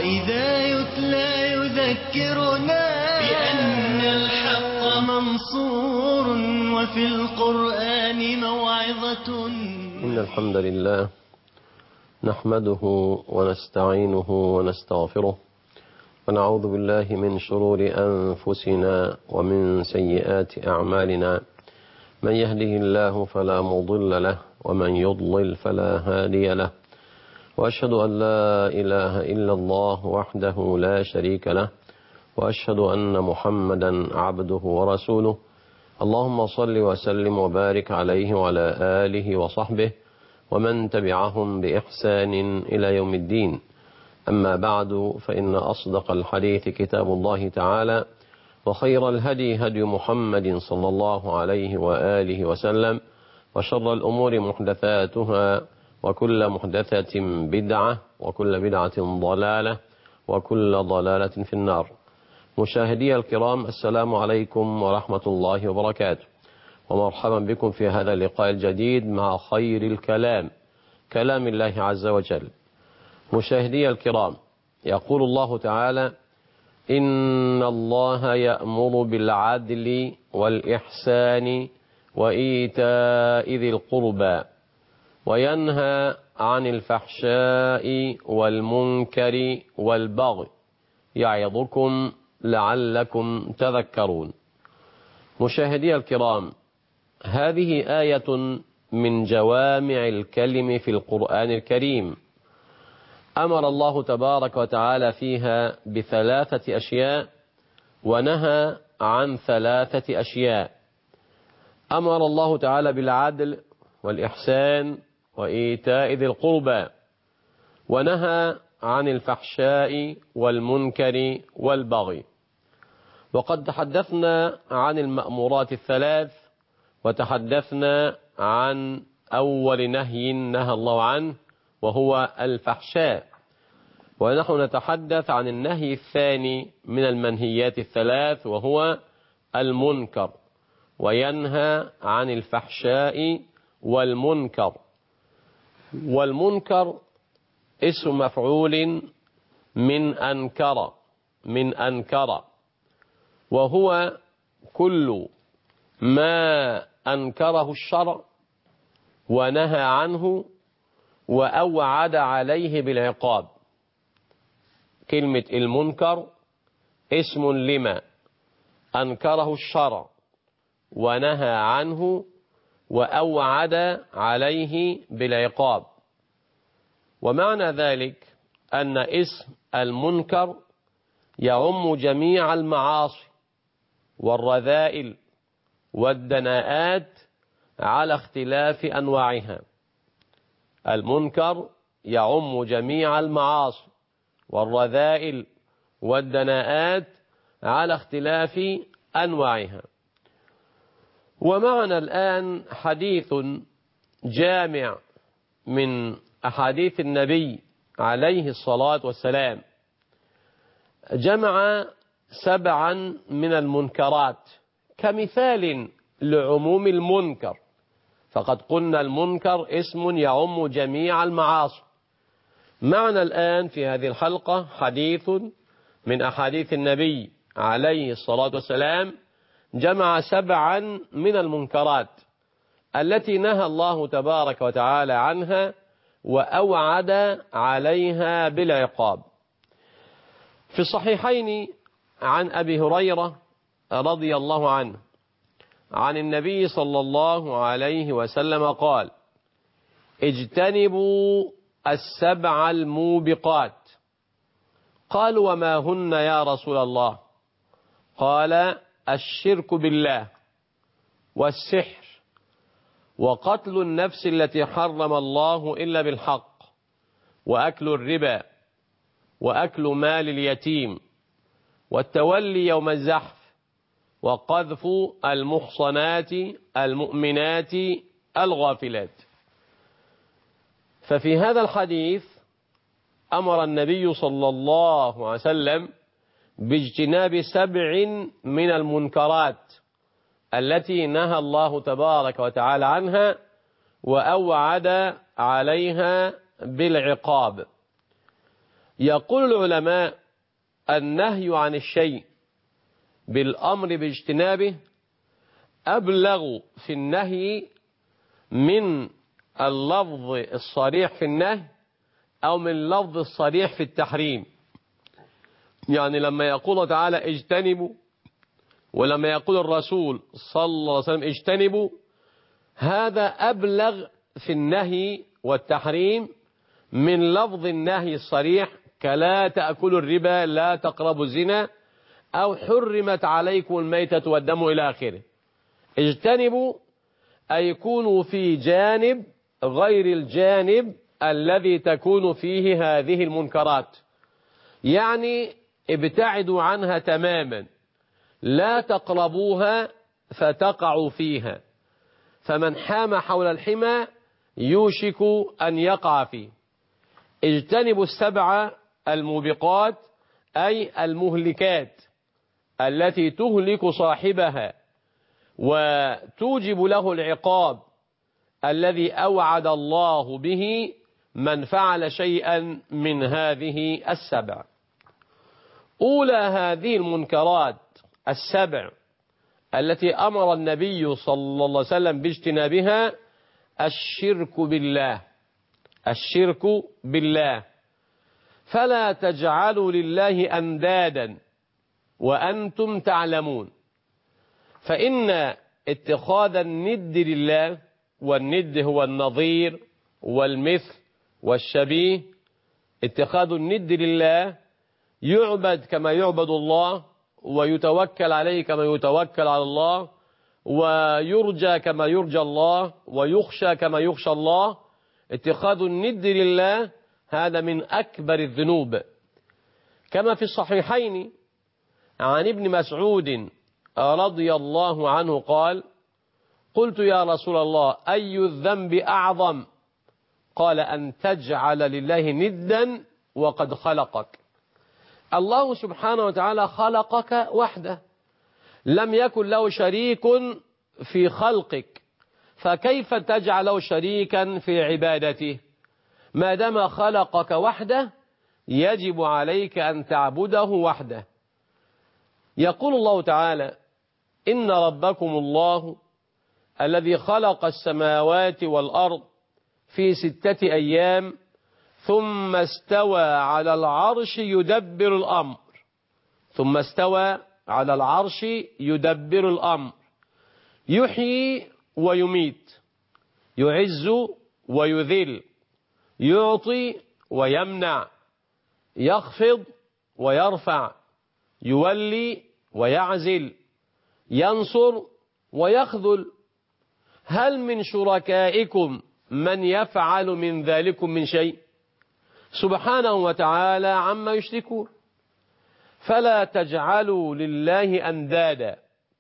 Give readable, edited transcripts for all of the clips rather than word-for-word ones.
وإذا يتلى يذكرنا بأن الحق منصور وفي القرآن موعظة. إن الحمد لله نحمده ونستعينه ونستغفره ونعوذ بالله من شرور أنفسنا ومن سيئات أعمالنا. من يهده الله فلا مضل له ومن يضلل فلا هادي له، وأشهد أن لا إله إلا الله وحده لا شريك له، وأشهد أن محمدا عبده ورسوله. اللهم صل وسلم وبارك عليه وعلى آله وصحبه ومن تبعهم بإحسان إلى يوم الدين. أما بعد، فإن أصدق الحديث كتاب الله تعالى، وخير الهدي هدي محمد صلى الله عليه وآله وسلم، وشر الأمور محدثاتها، وكل محدثة بدعة، وكل بدعة ضلالة، وكل ضلالة في النار. مشاهدي الكرام، السلام عليكم ورحمة الله وبركاته، ومرحبا بكم في هذا اللقاء الجديد مع خير الكلام، كلام الله عز وجل. مشاهدي الكرام، يقول الله تعالى: إن الله يأمر بالعدل والإحسان وإيتاء ذي القربى وينهى عن الفحشاء والمنكر والبغي يعظكم لعلكم تذكرون. مشاهدي الكرام، هذه آية من جوامع الكلم في القرآن الكريم، أمر الله تبارك وتعالى فيها بثلاثة أشياء ونهى عن ثلاثة أشياء. أمر الله تعالى بالعدل والإحسان وإيتاء ذي القربى، ونهى عن الفحشاء والمنكر والبغي. وقد تحدثنا عن المأمورات الثلاث، وتحدثنا عن أول نهي نهى الله عنه وهو الفحشاء، ونحن نتحدث عن النهي الثاني من المنهيات الثلاث وهو المنكر، وينهى عن الفحشاء والمنكر. والمنكر اسم مفعول من أنكر، وهو كل ما أنكره الشرع ونهى عنه وأوعد عليه بالعقاب. كلمة المنكر اسم لما أنكره الشرع ونهى عنه وأوعد عليه بالعقاب. ومعنى ذلك أن اسم المنكر يعم جميع المعاصي والرذائل والدناءات على اختلاف أنواعها. المنكر يعم جميع المعاصي والرذائل والدناءات على اختلاف أنواعها. ومعنا الآن حديث جامع من أحاديث النبي عليه الصلاة والسلام، جمع 7 من المنكرات كمثال لعموم المنكر، فقد قلنا المنكر اسم يعم جميع المعاصي. معنا الآن في هذه الحلقة حديث من أحاديث النبي عليه الصلاة والسلام جمع 7 من المنكرات التي نهى الله تبارك وتعالى عنها وأوعد عليها بالعقاب. في الصحيحين عن أبي هريرة رضي الله عنه عن النبي صلى الله عليه وسلم قال: اجتنبوا 7 الموبقات. قالوا: وما هن يا رسول الله؟ قال: الشرك بالله، والسحر، وقتل النفس التي حرم الله إلا بالحق، وأكل الربا، وأكل مال اليتيم، والتولي يوم الزحف، وقذف المحصنات المؤمنات الغافلات. ففي هذا الحديث أمر النبي صلى الله عليه وسلم باجتناب 7 من المنكرات التي نهى الله تبارك وتعالى عنها وأوعد عليها بالعقاب. يقول العلماء النهي عن الشيء بالأمر باجتنابه أبلغ في النهي من اللفظ الصريح في النهي أو من اللفظ الصريح في التحريم. يعني لما يقول تعالى اجتنبوا، ولما يقول الرسول صلى الله عليه وسلم اجتنبوا، هذا أبلغ في النهي والتحريم من لفظ النهي الصريح كلا تأكلوا الربا، لا تقربوا الزنا، أو حرمت عليكم الميتة والدم إلى آخره. اجتنبوا أي كونوا في جانب غير الجانب الذي تكون فيه هذه المنكرات، يعني ابتعدوا عنها تماما، لا تقربوها فتقعوا فيها، فمن حام حول الحمى يوشك أن يقع فيه. اجتنبوا السبع الموبقات أي المهلكات التي تهلك صاحبها وتوجب له العقاب الذي أوعد الله به من فعل شيئا من هذه السبع. أولى هذه المنكرات السبع التي أمر النبي صلى الله عليه وسلم باجتنابها الشرك بالله. الشرك بالله، فلا تجعلوا لله أندادا وأنتم تعلمون، فإن اتخاذ الند لله، والند هو النظير والمثل والشبيه، اتخاذ الند لله يعبد كما يعبد الله، ويتوكل عليه كما يتوكل على الله، ويرجى كما يرجى الله، ويخشى كما يخشى الله. اتخاذ الند لله هذا من أكبر الذنوب، كما في الصحيحين عن ابن مسعود رضي الله عنه قال: قلت يا رسول الله أي الذنب أعظم؟ قال: أن تجعل لله ندا وقد خلقك. الله سبحانه وتعالى خلقك وحده، لم يكن له شريك في خلقك، فكيف تجعل له شريكا في عبادته؟ ما دام خلقك وحده يجب عليك أن تعبده وحده. يقول الله تعالى: إن ربكم الله الذي خلق السماوات والأرض في 6 أيام ثم استوى على العرش يدبر الأمر. ثم استوى على العرش يدبر الأمر، يحيي ويميت، يعز ويذل، يعطي ويمنع، يخفض ويرفع، يولي ويعزل، ينصر ويخذل. هل من شركائكم من يفعل من ذلكم من شيء؟ سبحانه وتعالى عما يشركون. فلا تجعلوا لله أندادا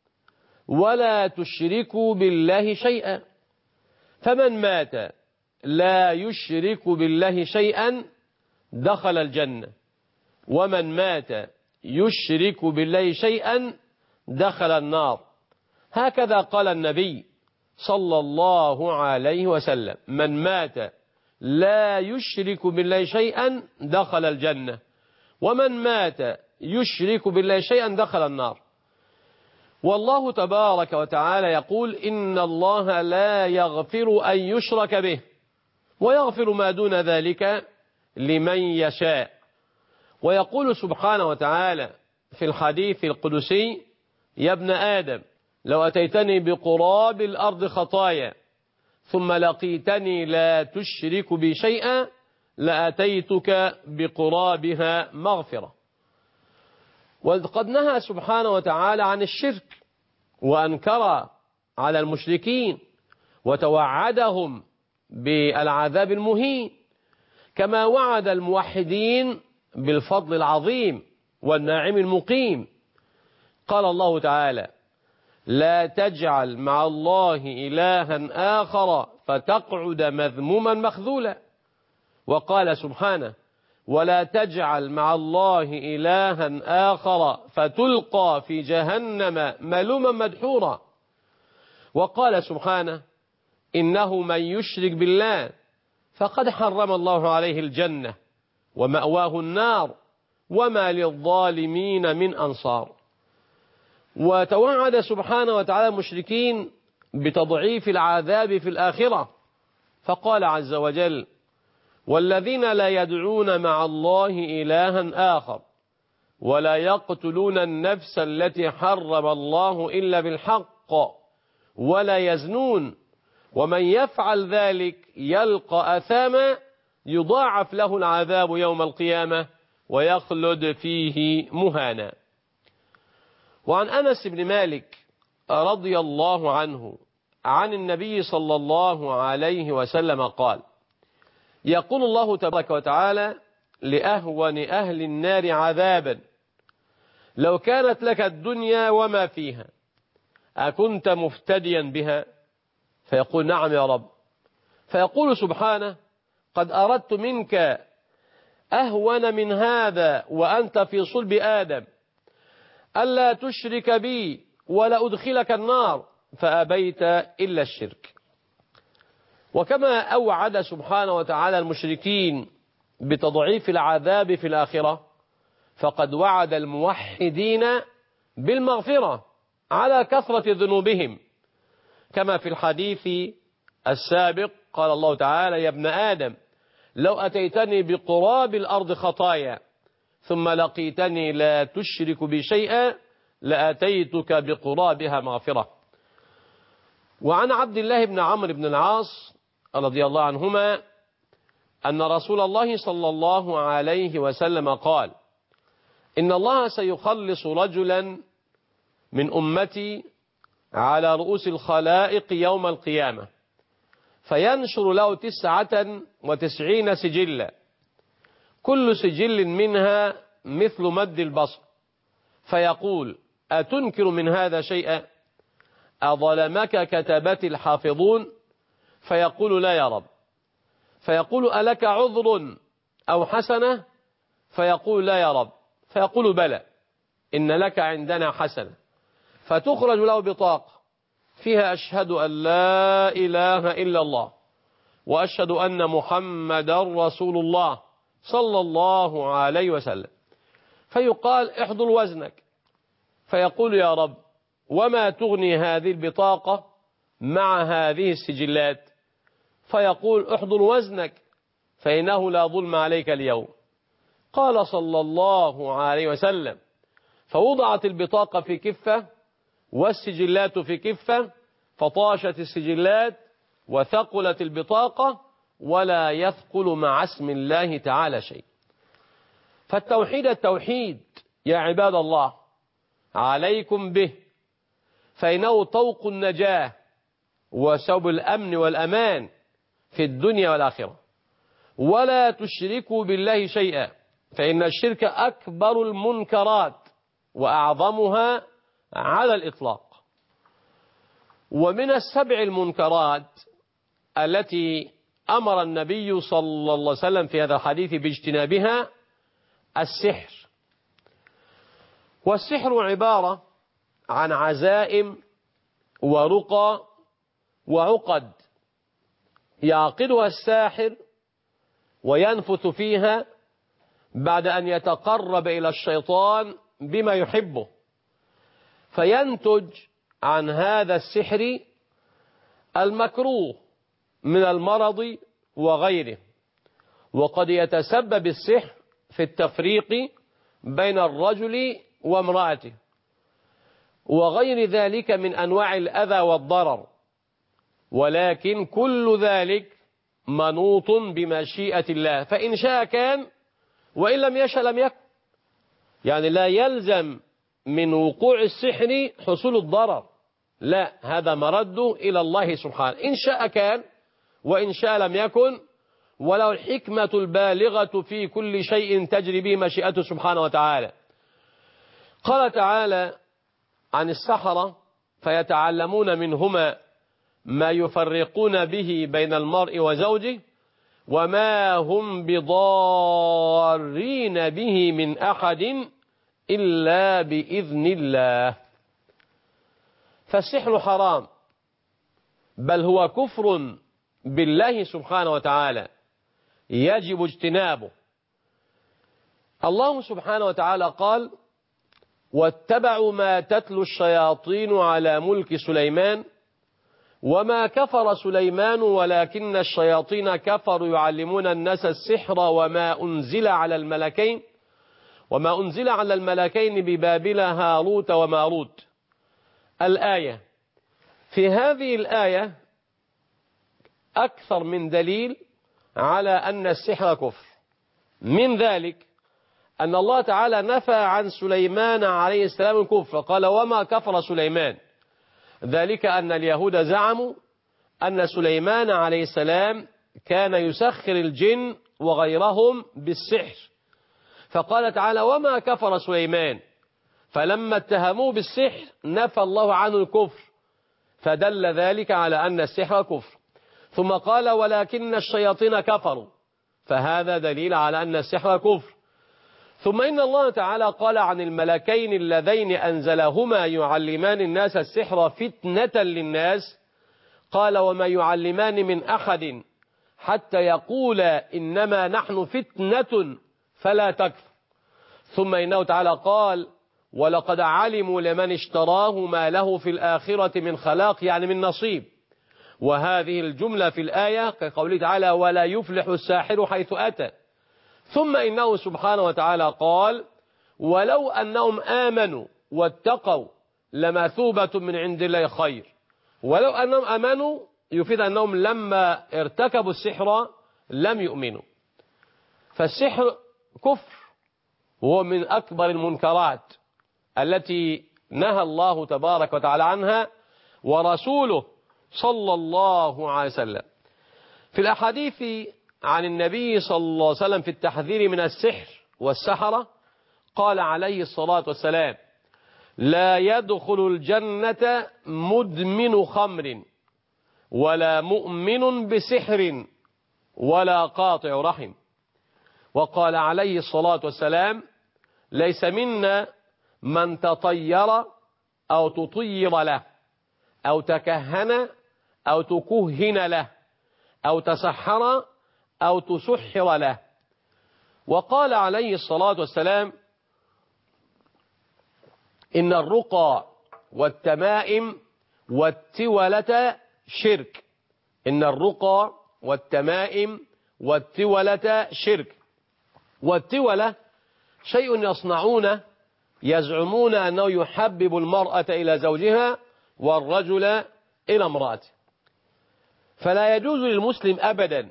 ولا تشركوا بالله شيئا، فمن مات لا يشرك بالله شيئا دخل الجنة، ومن مات يشرك بالله شيئا دخل النار. هكذا قال النبي صلى الله عليه وسلم: من مات لا يشرك بالله شيئا دخل الجنة، ومن مات يشرك بالله شيئا دخل النار. والله تبارك وتعالى يقول: إن الله لا يغفر أن يشرك به ويغفر ما دون ذلك لمن يشاء. ويقول سبحانه وتعالى في الحديث القدسي: يا ابن آدم لو أتيتني بقراب الأرض خطايا ثم لقيتني لا تشرك بي شيئا لأتيتك بقرابها مغفرة. وقد نهى سبحانه وتعالى عن الشرك وأنكر على المشركين وتوعدهم بالعذاب المهين، كما وعد الموحدين بالفضل العظيم والنعيم المقيم. قال الله تعالى: لا تجعل مع الله إلها آخر فتقعد مذموما مخذولا. وقال سبحانه: ولا تجعل مع الله إلها آخر فتلقى في جهنم ملوما مدحورا. وقال سبحانه: إنه من يشرك بالله فقد حرم الله عليه الجنة ومأواه النار وما للظالمين من أنصار. وتوعد سبحانه وتعالى المشركين بتضعيف العذاب في الآخرة، فقال عز وجل: والذين لا يدعون مع الله إلها آخر ولا يقتلون النفس التي حرم الله إلا بالحق ولا يزنون ومن يفعل ذلك يلقى أثاما يضاعف له العذاب يوم القيامة ويخلد فيه مهانا. وعن أنس بن مالك رضي الله عنه عن النبي صلى الله عليه وسلم قال: يقول الله تبارك وتعالى لأهون أهل النار عذابا: لو كانت لك الدنيا وما فيها أكنت مفتديا بها؟ فيقول: نعم يا رب. فيقول سبحانه: قد أردت منك أهون من هذا وأنت في صلب آدم، ألا تشرك بي ولا أدخلك النار، فأبيت إلا الشرك. وكما أوعد سبحانه وتعالى المشركين بتضعيف العذاب في الآخرة، فقد وعد الموحدين بالمغفرة على كثرة ذنوبهم، كما في الحديث السابق قال الله تعالى: يا ابن آدم لو أتيتني بقراب الأرض خطايا ثم لقيتني لا تشرك بي شيئا لأتيتك بقرابها مغفرة. وعن عبد الله بن عمرو بن العاص رضي الله عنهما أن رسول الله صلى الله عليه وسلم قال: إن الله سيخلص رجلا من أمتي على رؤوس الخلائق يوم القيامة، فينشر له 99 سجلا، كل سجل منها مثل مد البصر، فيقول: أتنكر من هذا شيئا؟ أظلمك كتبت الحافظون؟ فيقول: لا يا رب. فيقول: ألك عذر أو حسنة؟ فيقول: لا يا رب. فيقول: بلى، إن لك عندنا حسنة. فتخرج له بطاقة فيها: أشهد أن لا إله إلا الله وأشهد أن محمدا رسول الله صلى الله عليه وسلم. فيقال: احضر وزنك. فيقول: يا رب، وما تغني هذه البطاقة مع هذه السجلات؟ فيقول: احضر وزنك فإنه لا ظلم عليك اليوم. قال صلى الله عليه وسلم: فوضعت البطاقة في كفة والسجلات في كفة، فطاشت السجلات وثقلت البطاقة، ولا يثقل مع اسم الله تعالى شيء. التوحيد يا عباد الله عليكم به، فإنه طوق النجاة وسبب الأمن والأمان في الدنيا والآخرة. ولا تشركوا بالله شيئا، فإن الشرك أكبر المنكرات وأعظمها على الإطلاق. ومن 7 المنكرات التي أمر النبي صلى الله عليه وسلم في هذا الحديث باجتنابها السحر. والسحر عبارة عن عزائم ورقى وعقد يعقدها الساحر وينفث فيها بعد أن يتقرب إلى الشيطان بما يحبه، فينتج عن هذا السحر المكروه من المرض وغيره. وقد يتسبب السحر في التفريق بين الرجل وامرأته وغير ذلك من أنواع الأذى والضرر، ولكن كل ذلك منوط بمشيئة الله، فإن شاء كان وإن لم يشاء لم يكن. يعني لا يلزم من وقوع السحر حصول الضرر، لا، هذا مرد إلى الله سبحانه، إن شاء كان وإن شاء لم يكن، ولو الحكمة البالغة في كل شيء تجري به مشيئته سبحانه وتعالى. قال تعالى عن السحرة: فيتعلمون منهما ما يفرقون به بين المرء وزوجه وما هم بضارين به من أحد إلا بإذن الله. فالسحر حرام، بل هو كفر بالله سبحانه وتعالى، يجب اجتنابه. الله سبحانه وتعالى قال: واتبعوا ما تتلو الشياطين على ملك سليمان وما كفر سليمان ولكن الشياطين كفروا يعلمون الناس السحر وما أنزل على الملكين ببابل هاروت وماروت. الآية. في هذه الآية أكثر من دليل على أن السحر كفر. من ذلك أن الله تعالى نفى عن سليمان عليه السلام الكفر، قال: وما كفر سليمان. ذلك أن اليهود زعموا أن سليمان عليه السلام كان يسخر الجن وغيرهم بالسحر، فقال تعالى: وما كفر سليمان. فلما اتهموه بالسحر نفى الله عنه الكفر، فدل ذلك على أن السحر كفر. ثم قال: ولكن الشياطين كفروا، فهذا دليل على أن السحر كفر. ثم إن الله تعالى قال عن الملكين اللذين أنزلهما يعلمان الناس السحر فتنة للناس، قال: وما يعلمان من أحد حتى يقولا إنما نحن فتنة فلا تكفر. ثم إنه تعالى قال: ولقد علموا لمن اشتراه ما له في الآخرة من خلاق، يعني من نصيب. وهذه الجملة في الآية كقوله تعالى: ولا يفلح الساحر حيث أتى. ثم إنه سبحانه وتعالى قال: ولو أنهم آمنوا واتقوا لمثوبة من عند الله خير. ولو أنهم آمنوا يفيد أنهم لما ارتكبوا السحر لم يؤمنوا. فالسحر كفر، وهو من أكبر المنكرات التي نهى الله تبارك وتعالى عنها ورسوله صلى الله عليه وسلم. في الأحاديث عن النبي صلى الله عليه وسلم في التحذير من السحر والسحرة قال عليه الصلاة والسلام: لا يدخل الجنة مدمن خمر ولا مؤمن بسحر ولا قاطع رحم. وقال عليه الصلاة والسلام: ليس منا من تطير أو تطير له أو تكهن أو تكهن له أو تسحر أو تسحر له. وقال عليه الصلاة والسلام: إن الرقى والتمائم والتولة شرك. إن الرقى والتمائم والتولة شرك. والتولة شيء يصنعونه يزعمون أنه يحبب المرأة إلى زوجها والرجل إلى امرأته. فلا يجوز للمسلم أبدا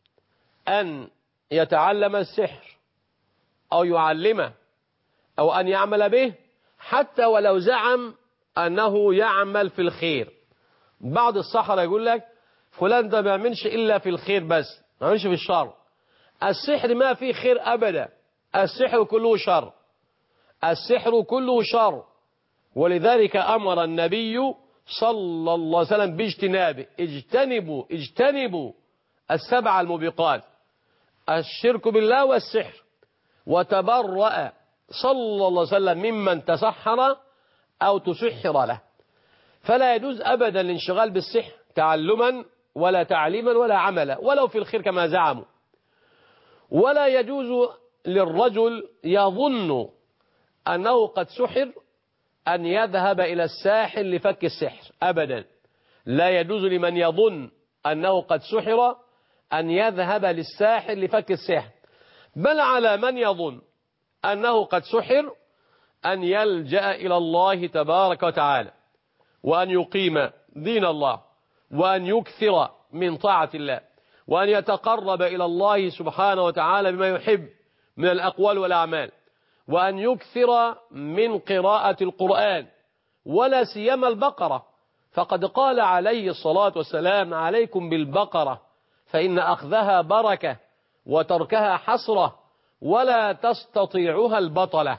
أن يتعلم السحر أو يعلمه أو أن يعمل به، حتى ولو زعم أنه يعمل في الخير. بعض السحرة يقول لك: فلان ده ما يعملش إلا في الخير بس، ما يعملش في الشر. السحر ما فيه خير أبدا، السحر كله شر، السحر كله شر. ولذلك أمر النبي صلى الله عليه وسلم باجتنابه: اجتنبوا السبع الموبقات، الشرك بالله والسحر. وتبرأ صلى الله عليه وسلم ممن تسحر أو تسحر له. فلا يجوز أبدا الانشغال بالسحر تعلما ولا تعليما ولا عملا ولو في الخير كما زعموا. ولا يجوز للرجل يظن أنه قد سحر أن يذهب إلى الساحر لفك السحر أبدا. لا يجوز لمن يظن أنه قد سحر أن يذهب للساحر لفك السحر، بل على من يظن أنه قد سحر أن يلجأ إلى الله تبارك وتعالى، وأن يقيم دين الله، وأن يكثر من طاعة الله، وأن يتقرب إلى الله سبحانه وتعالى بما يحب من الأقوال والأعمال، وأن يكثر من قراءة القرآن، ولا سيما البقرة. فقد قال عليه الصلاة والسلام: عليكم بالبقرة فإن أخذها بركة وتركها حسرة ولا تستطيعها البطلة.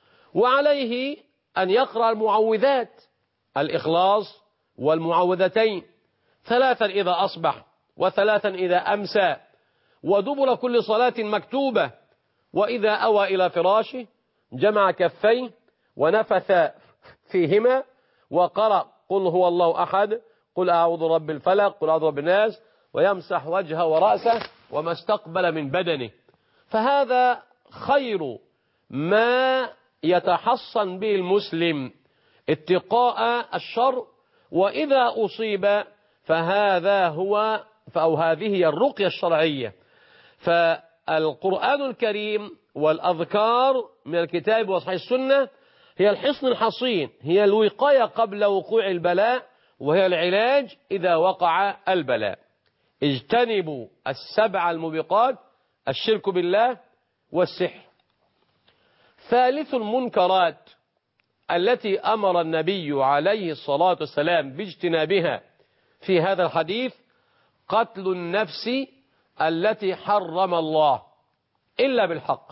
وعليه أن يقرأ المعوذات: الإخلاص والمعوذتين 3 إذا أصبح و3 إذا أمسى، ودبر كل صلاة مكتوبة. وإذا أوى إلى فراشه جمع كفيه ونفث فيهما وقرأ: قل هو الله أحد، قل أعوذ برب الفلق، قل أعوذ برب الناس، ويمسح وجهه ورأسه وما استقبل من بدنه. فهذا خير ما يتحصن به المسلم اتقاء الشر، وإذا أصيب فهذا هو أو هذه هي الرقية الشرعية. فالقرآن الكريم والأذكار من الكتاب وصحيح السنة هي الحصن الحصين، هي الوقاية قبل وقوع البلاء، وهي العلاج إذا وقع البلاء. اجتنبوا السبع الموبقات: الشرك بالله والسحر. ثالث المنكرات التي أمر النبي عليه الصلاة والسلام باجتنابها في هذا الحديث: قتل النفس التي حرم الله إلا بالحق.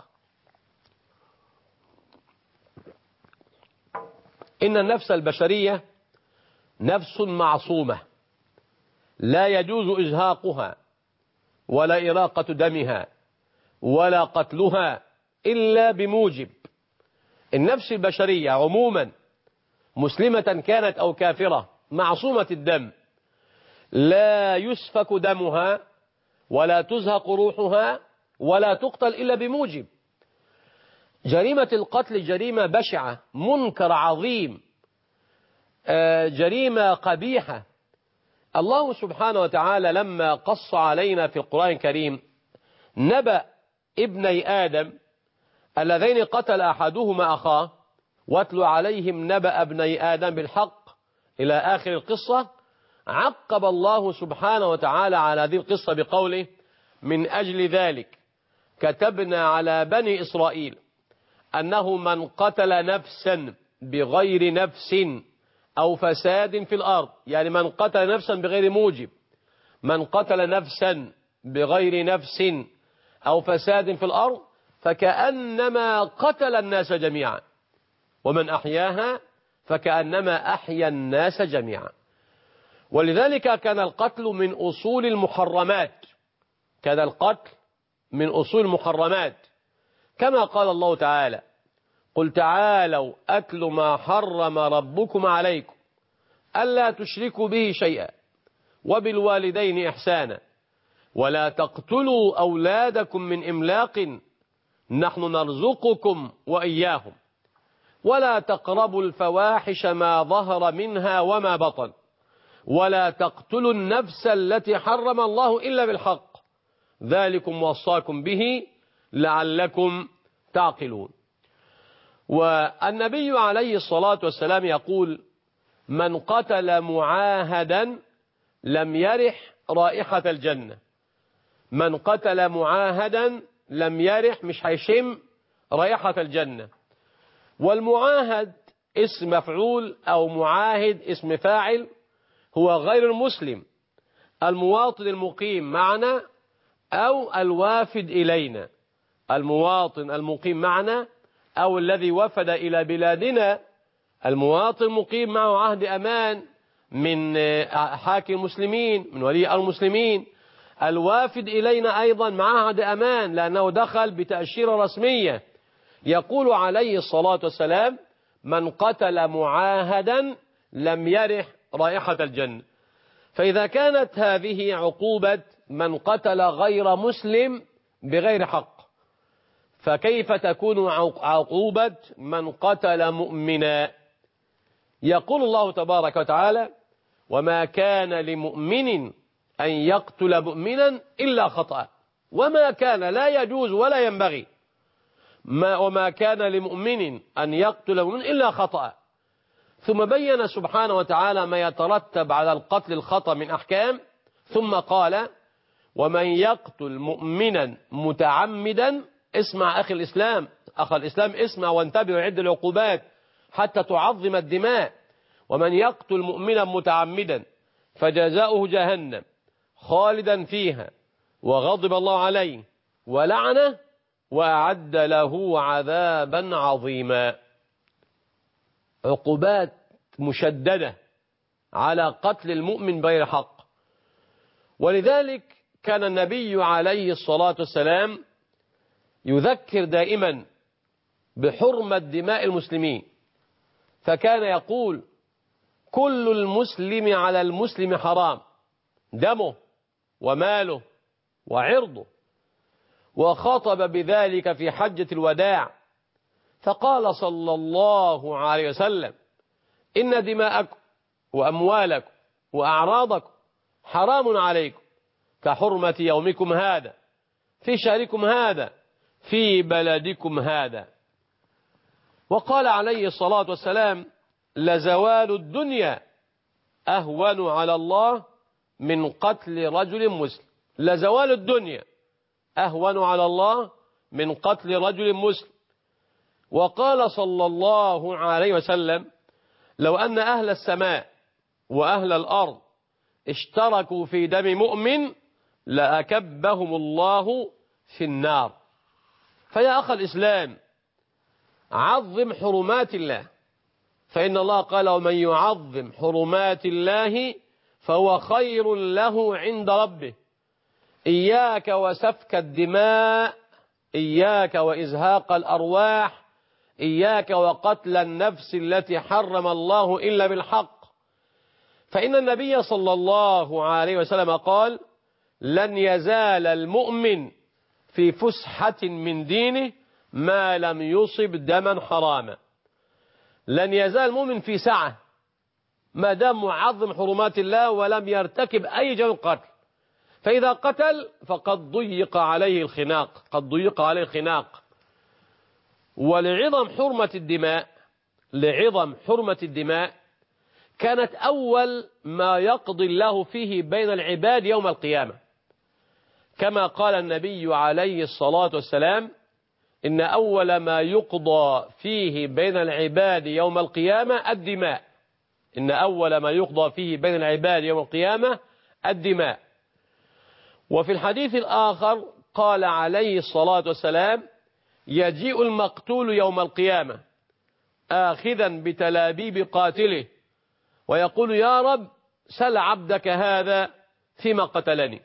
إن النفس البشرية نفس معصومة، لا يجوز إزهاقها ولا إراقة دمها ولا قتلها إلا بموجب. النفس البشرية عموما مسلمة كانت أو كافرة معصومة الدم، لا يسفك دمها ولا تزهق روحها ولا تقتل إلا بموجب. جريمة القتل جريمة بشعة، منكر عظيم، جريمة قبيحة. الله سبحانه وتعالى لما قص علينا في القرآن الكريم نبأ ابني آدم اللذين قتل أحدهما أخاه واتل عليهم نبأ ابني آدم بالحق إلى آخر القصة، عقب الله سبحانه وتعالى على هذه القصة بقوله: من أجل ذلك كتبنا على بني إسرائيل أنه من قتل نفسا بغير نفس أو فساد في الأرض، يعني من قتل نفسا بغير موجب، من قتل نفسا بغير نفس أو فساد في الأرض فكأنما قتل الناس جميعا، ومن أحياها فكأنما أحيا الناس جميعا. ولذلك كان القتل من أصول المحرمات، كان القتل من أصول المحرمات، كما قال الله تعالى: قل تعالوا أتل ما حرم ربكم عليكم ألا تشركوا به شيئا وبالوالدين إحسانا ولا تقتلوا أولادكم من إملاق نحن نرزقكم وإياهم ولا تقربوا الفواحش ما ظهر منها وما بطن ولا تقتلوا النفس التي حرم الله إلا بالحق ذلكم وصاكم به لعلكم تعقلون. والنبي عليه الصلاة والسلام يقول: من قتل معاهدا لم يرح رائحة الجنة. من قتل معاهدا لم يرح، مش هيشم رائحة الجنة. والمعاهد اسم مفعول أو معاهد اسم فاعل، هو غير المسلم، المواطن المقيم معنا أو الوافد إلينا. المواطن المقيم معنا أو الذي وفد إلى بلادنا، المواطن مقيم معه عهد أمان من حاكم المسلمين، من ولي المسلمين. الوافد إلينا أيضا معه عهد أمان لأنه دخل بتأشيرة رسمية. يقول عليه الصلاة والسلام: من قتل معاهدا لم يرح رائحة الجنة. فإذا كانت هذه عقوبة من قتل غير مسلم بغير حق، فكيف تكون عقوبة من قتل مؤمنا؟ يقول الله تبارك وتعالى: وما كان لمؤمن أن يقتل مؤمنا إلا خطأ. وما كان، لا يجوز ولا ينبغي، وما كان لمؤمن أن يقتل مؤمنا إلا خطأ. ثم بين سبحانه وتعالى ما يترتب على القتل الخطأ من أحكام، ثم قال: ومن يقتل مؤمنا متعمدا. اسمع أخي الإسلام، اسمع وانتبه وعد العقوبات حتى تعظم الدماء. ومن يقتل مؤمنا متعمدا فجزاؤه جهنم خالدا فيها وغضب الله عليه ولعنه وأعد له عذابا عظيما. عقوبات مشددة على قتل المؤمن بغير حق. ولذلك كان النبي عليه الصلاة والسلام يذكر دائما بحرمة دماء المسلمين، فكان يقول: كل المسلم على المسلم حرام، دمه وماله وعرضه. وخاطب بذلك في حجة الوداع فقال صلى الله عليه وسلم: إن دماءكم وأموالكم وأعراضكم حرام عليكم كحرمة يومكم هذا في شهركم هذا في بلدكم هذا. وقال عليه الصلاة والسلام: لزوال الدنيا أهون على الله من قتل رجل مسلم. لزوال الدنيا أهون على الله من قتل رجل مسلم. وقال صلى الله عليه وسلم: لو أن أهل السماء وأهل الأرض اشتركوا في دم مؤمن لأكبهم الله في النار. فيا أخ الإسلام، عظم حرمات الله، فإن الله قال: ومن يعظم حرمات الله فهو خير له عند ربه. إياك وسفك الدماء، إياك وإزهاق الأرواح، إياك وقتل النفس التي حرم الله إلا بالحق. فإن النبي صلى الله عليه وسلم قال: لن يزال المؤمن في فسحة من دينه ما لم يصب دما حراما. لن يزال المؤمن في سعة ما دام معظم حرمات الله ولم يرتكب أي جرم قتل. فإذا قتل فقد ضيق عليه الخناق، قد ضيق عليه الخناق. ولعظم حرمة الدماء، لعظم حرمة الدماء كانت أول ما يقضي الله فيه بين العباد يوم القيامة، كما قال النبي عليه الصلاة والسلام: إن أول ما يقضى فيه بين العباد يوم القيامة الدماء. إن أول ما يقضى فيه بين العباد يوم القيامة الدماء. وفي الحديث الآخر قال عليه الصلاة والسلام: يجيء المقتول يوم القيامة آخذا بتلابيب قاتله ويقول: يا رب سل عبدك هذا فيما قتلني.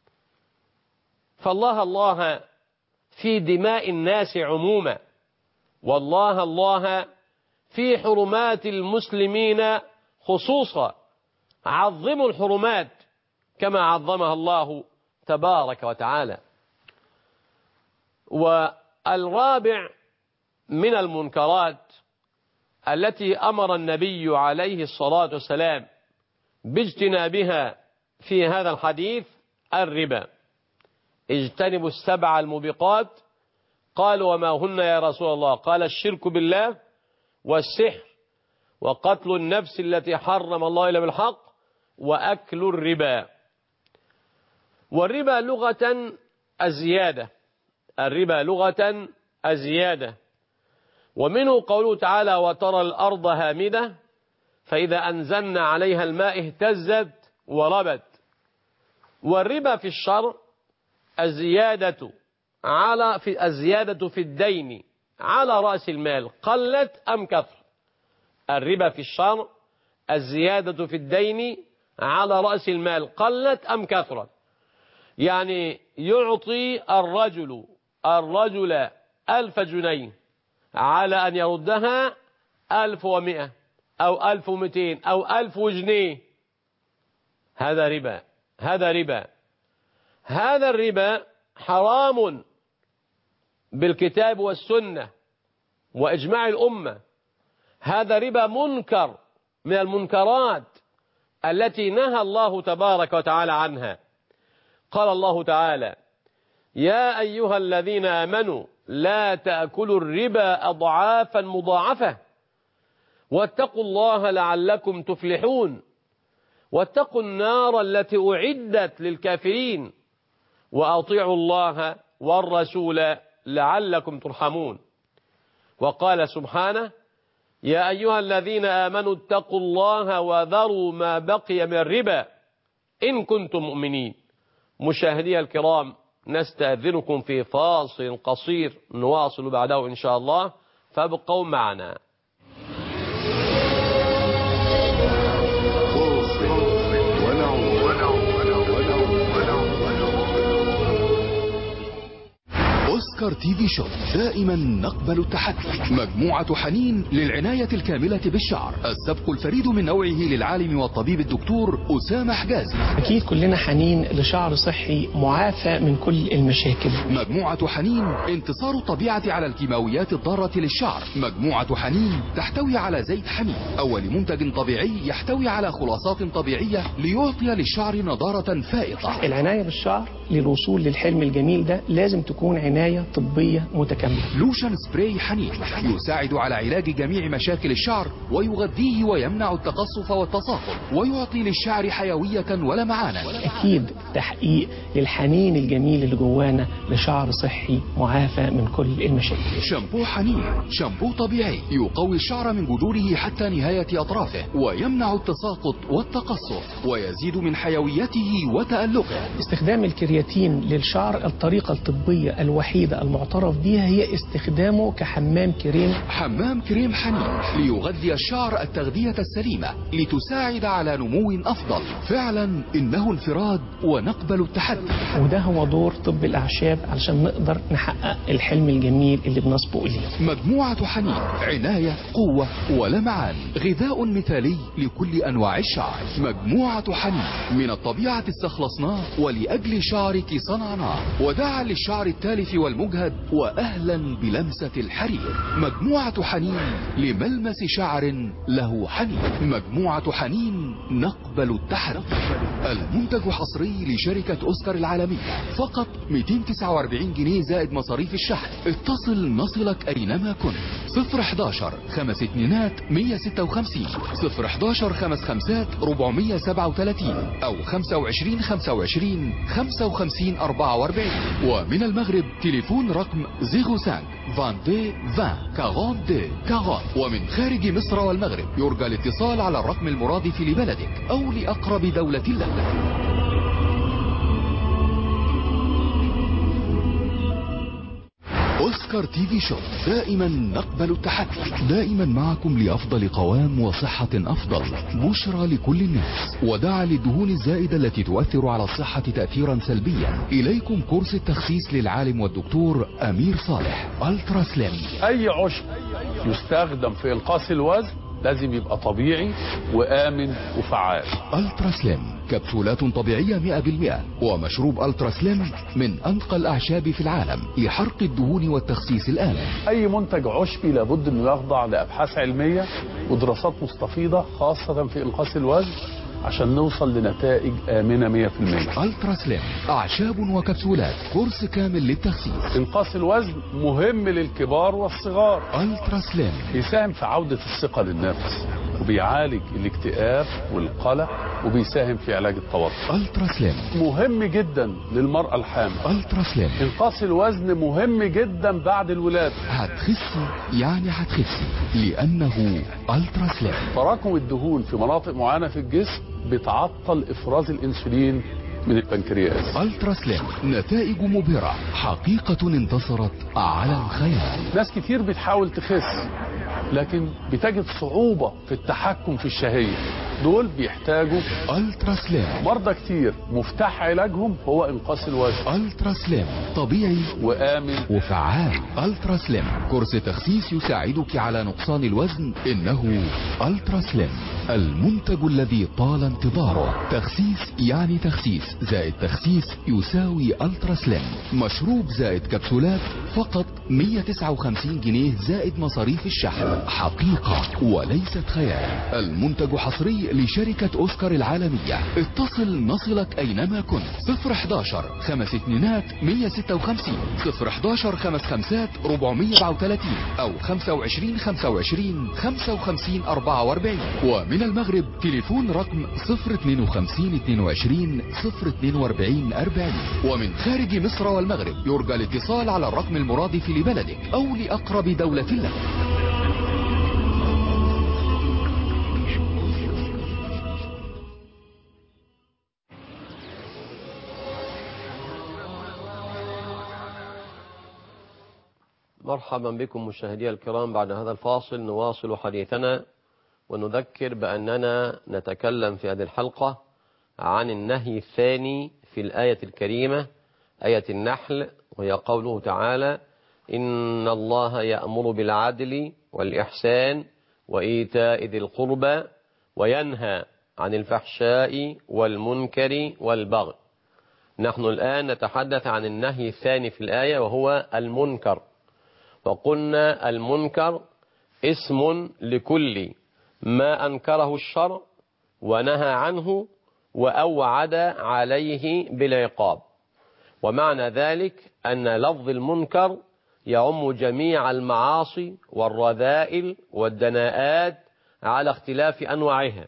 فالله الله في دماء الناس عموما، والله الله في حرمات المسلمين خصوصا. عظموا الحرمات كما عظمها الله تبارك وتعالى. والرابع من المنكرات التي أمر النبي عليه الصلاة والسلام باجتنابها في هذا الحديث الربا. اجتنبوا السبع الموبقات. قالوا: وما هن يا رسول الله؟ قال: الشرك بالله، والسحر، وقتل النفس التي حرم الله إلا بالحق، وأكل الربا. والربا لغة الزيادة، الربا لغة الزيادة. ومنه قوله تعالى: وترى الأرض هامدة فإذا أنزلنا عليها الماء اهتزت وربت. والربا في الشرع الزيادة في الدين على رأس المال قلت أم كثر. الربا في الشرع الزيادة في الدين على رأس المال قلت أم كثرت. يعني يعطي الرجل 1000 جنيه على أن يردها 1100 أو 1200 أو 1000 جنيه. هذا ربا، هذا ربا. هذا الربا حرام بالكتاب والسنة وإجماع الأمة. هذا ربا منكر من المنكرات التي نهى الله تبارك وتعالى عنها. قال الله تعالى: يا أيها الذين آمنوا لا تأكلوا الربا أضعافا مضاعفة واتقوا الله لعلكم تفلحون واتقوا النار التي أعدت للكافرين وأطيعوا الله والرسول لعلكم ترحمون. وقال سبحانه: يا أيها الذين آمنوا اتقوا الله وذروا ما بقي من الربا إن كنتم مؤمنين. مشاهدي الكرام، نستأذنكم في فاصل قصير نواصل بعده إن شاء الله، فابقوا معنا. أوسكار تي في شو دائما نقبل التحدي. مجموعة حنين للعناية الكاملة بالشعر، السبق الفريد من نوعه للعالم والطبيب الدكتور أسامة حجازي. أكيد كلنا حنين لشعر صحي معافى من كل المشاكل. مجموعة حنين انتصار الطبيعة على الكيماويات الضارة للشعر. مجموعة حنين تحتوي على زيت حنين، أول منتج طبيعي يحتوي على خلاصات طبيعية ليعطي للشعر نضارة فائقة. العناية بالشعر للوصول للحلم الجميل ده لازم تكون عناية طبية متكاملة. لوشن سبراي حنين يساعد على علاج جميع مشاكل الشعر ويغذيه ويمنع التقصف والتصاقل ويعطي للشعر حيوية ولمعانا. أكيد تحقيق للحنين الجميل اللي جوانا لشعر صحي معافى من كل المشاكل. شامبو حنين شامبو طبيعي يقوي الشعر من جذوره حتى نهاية أطرافه ويمنع التساقط والتقصف ويزيد من حيويته وتألقه. استخدام الكرياتين للشعر الطريقة الطبية الوحيدة المعترف بها هي استخدامه كحمام كريم. حمام كريم حنين ليغذي الشعر التغذية السليمة لتساعد على نمو أفضل. فعلا إنه انفراد ونقبل التحدي. وده هو دور طب الأعشاب علشان نقدر نحقق الحلم الجميل اللي بنسبق إليه. مجموعة حنين عناية قوة ولمعان، غذاء مثالي لكل أنواع الشعر. مجموعة حنين من الطبيعة استخلصناه ولأجل شعرك صنعناه، وداعا للشعر التالف والمجهد وأهلا بلمسة الحرير. مجموعة حنين لملمس شعر له حنين. مجموعة حنين نقبل التحدي. المنتج حصري لشركة أوسكار العالمية، فقط 249 جنيه زائد مصاريف الشحن. اتصل نصلك أينما كنت. 011 5 2 156 011 5 5 437 أو 25 25 55 44. ومن المغرب تليفون رقم 05 22 20 42 40. ومن خارج مصر والمغرب يرجى الاتصال على الرقم المرادف لبلدك أو لأقرب دولة لك. أوسكار تي في شو دائما نقبل التحدي. دائما معكم لأفضل قوام وصحة أفضل. بشرى لكل الناس وداعا للدهون الزائدة التي تؤثر على الصحة تأثيرا سلبيا. إليكم كورس التخسيس للعالم والدكتور أمير صالح ألترا سليم. أي عشب يستخدم في إنقاص الوزن لازم يبقى طبيعي وآمن وفعال. ألترا سليم كبسولات طبيعية 100% ومشروب ألترا سليم من أنقى الأعشاب في العالم لحرق الدهون والتخسيس الآمن. أي منتج عشبي لابد أنه يخضع لأبحاث علمية ودراسات مستفيضة خاصة في إنقاص الوزن عشان نوصل لنتائج آمنة 100%. ألترا سليم أعشاب وكبسولات كورس كامل للتخسيس. إنقاص الوزن مهم للكبار والصغار. ألترا سليم بيساهم في عودة الثقة للنفس وبيعالج الاكتئاب والقلق وبيساهم في علاج التوتر. ألترا سليم مهم جدا للمرأة الحامل. ألترا سليم إنقاص الوزن مهم جدا بعد الولادة. هتخسي يعني هتخسي لأنه ألترا سليم. تراكم الدهون في مناطق معينة في الجسم بتعطل إفراز الأنسولين من البنكرياس. ألترا سليم نتائج مبهرة، حقيقة انتصرت على الخيال. ناس كتير بتحاول تخس لكن بتجد صعوبة في التحكم في الشهية. دول بيحتاجوا ألترا سليم. مرضى كتير مفتاح علاجهم هو إنقاص الوزن. ألترا سليم طبيعي وآمن وفعال. ألترا سليم كورس تخسيس يساعدك على نقصان الوزن. إنه ألترا سليم المنتج الذي طال انتظاره. تخسيس يعني تخسيس زائد تخسيس يساوي ألترا سليم. مشروب زائد كبسولات فقط 159 جنيه زائد مصاريف الشحن. حقيقة وليست خيال. المنتج حصري لشركة أوسكار العالمية. اتصل نصلك أينما كنت. 011 5 2 156 011 5 5 437 أو 25 25 55 44. ومن المغرب تليفون رقم 052 22 042 40. ومن خارج مصر والمغرب يرجى الاتصال على الرقم المرادف لبلدك أو لأقرب دولة لك. مرحبا بكم مشاهدي الكرام. بعد هذا الفاصل نواصل حديثنا ونذكر بأننا نتكلم في هذه الحلقة عن النهي الثاني في الآية الكريمة آية النحل، وهي قوله تعالى إن الله يأمر بالعدل والإحسان وإيتاء ذي القربى وينهى عن الفحشاء والمنكر والبغي. نحن الآن نتحدث عن النهي الثاني في الآية وهو المنكر. وقلنا المنكر اسم لكل ما أنكره الشرع ونهى عنه وأوعد عليه بالعقاب. ومعنى ذلك أن لفظ المنكر يعم جميع المعاصي والرذائل والدناءات على اختلاف أنواعها.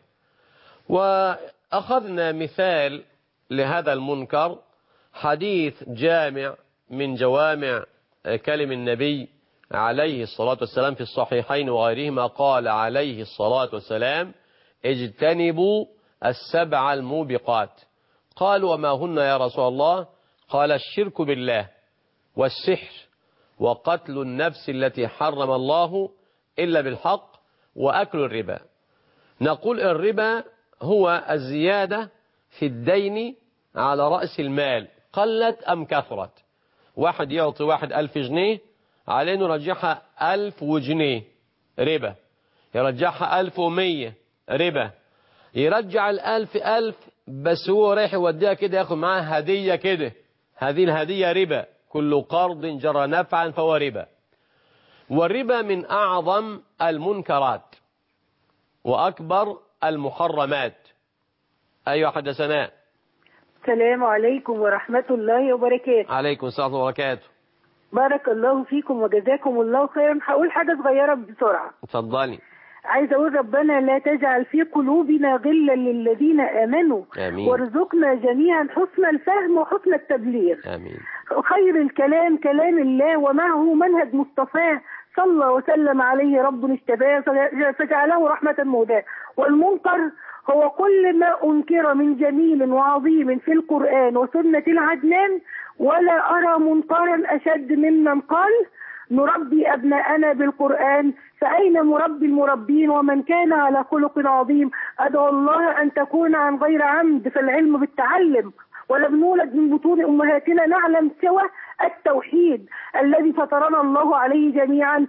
وأخذنا مثال لهذا المنكر حديث جامع من جوامع كلم النبي عليه الصلاة والسلام في الصحيحين وغيرهما، قال عليه الصلاة والسلام: اجتنبوا السبع الموبقات. قالوا: وما هن يا رسول الله؟ قال: الشرك بالله والسحر وقتل النفس التي حرم الله إلا بالحق وأكل الربا. نقول الربا هو الزيادة في الدين على رأس المال قلت أم كثرت. واحد يعطي واحد 1000 جنيه عليه نرجعها 1000 جنيه ربا، يرجعها 1100 ربا، يرجع 1000 بس هو رايح يوديها كده ياخد معاها هدية كده، هذه الهدية ربا. كل قرض جرى نفعا فهو ربا. والربا من أعظم المنكرات وأكبر المحرمات. أيها حدثنا. السلام عليكم ورحمة الله وبركاته. عليكم السلام وبركاته. بارك الله فيكم وجزاكم الله خيرا. هقول حاجة صغيرة بسرعة. اتفضلي. عايزة أقول: ربنا لا تجعل في قلوبنا غلا للذين آمنوا، آمين. وارزقنا جميعا حسن الفهم وحسن التبليغ. آمين. خير الكلام كلام الله ومعه منهج مصطفاه صلى وسلم عليه رب اشتباه فجعله رحمة مهداة. والمنكر هو كل ما أنكر من جميل وعظيم في القرآن وسنة العدنان، ولا أرى منكرا أشد ممن قال نربي أبناءنا بالقرآن، فأين مربي المربين ومن كان على خلق عظيم. أدعو الله أن تكون عن غير عمد، فالعلم بالتعلم، ولم نولد من بطون أمهاتنا نعلم سوى التوحيد الذي فطرنا الله عليه جميعا.